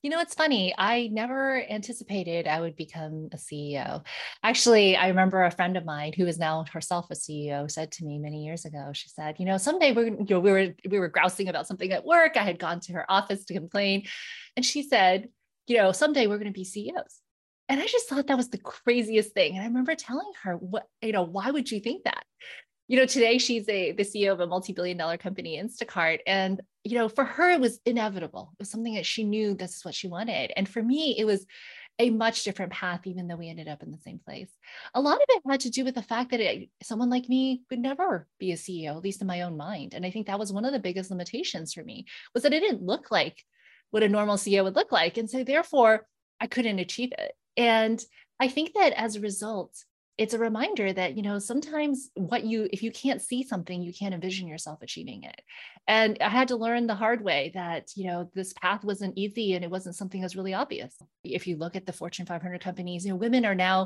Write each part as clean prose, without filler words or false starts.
It's funny. I never anticipated I would become a CEO. Actually, I remember a friend of mine who is now herself a CEO said to me many years ago, she said, someday we were grousing about something at work. I had gone to her office to complain. And she said, someday we're going to be CEOs. And I just thought that was the craziest thing. And I remember telling her, why would you think that? Today she's the CEO of a multi-billion-dollar company, Instacart. And, for her, it was inevitable. It was something that she knew this is what she wanted. And for me, it was a much different path, even though we ended up in the same place. A lot of it had to do with the fact that someone like me could never be a CEO, at least in my own mind. And I think that was one of the biggest limitations for me, was that it didn't look like what a normal CEO would look like. And so therefore, I couldn't achieve it. And I think that as a result, it's a reminder that, sometimes if you can't see something, you can't envision yourself achieving it. And I had to learn the hard way that, this path wasn't easy and it wasn't something that was really obvious. If you look at the Fortune 500 companies, women are now,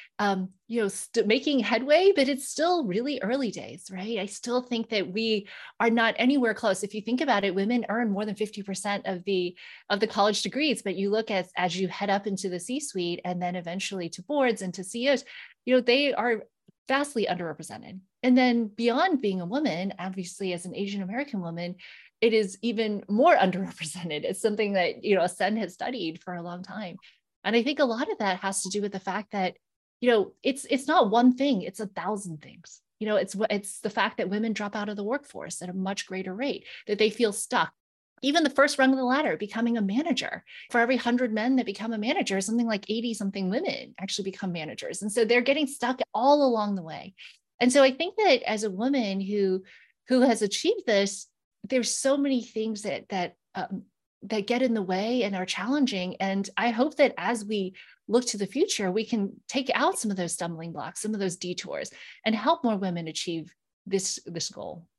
making headway, but it's still really early days, right? I still think that we are not anywhere close. If you think about it, women earn more than 50% of the college degrees, but you look at as you head up into the C-suite and then eventually to boards and to CEOs, they are vastly underrepresented. And then beyond being a woman, obviously as an Asian American woman, it is even more underrepresented. It's something that, Ascend has studied for a long time. And I think a lot of that has to do with the fact that, it's not one thing, it's 1,000 things. It's the fact that women drop out of the workforce at a much greater rate, that they feel stuck. Even the first rung of the ladder, becoming a manager. For every 100 men that become a manager, something like 80 something women actually become managers. And so they're getting stuck all along the way. And so I think that as a woman who has achieved this, there's so many things that get in the way and are challenging. And I hope that as we look to the future, we can take out some of those stumbling blocks, some of those detours, and help more women achieve this goal.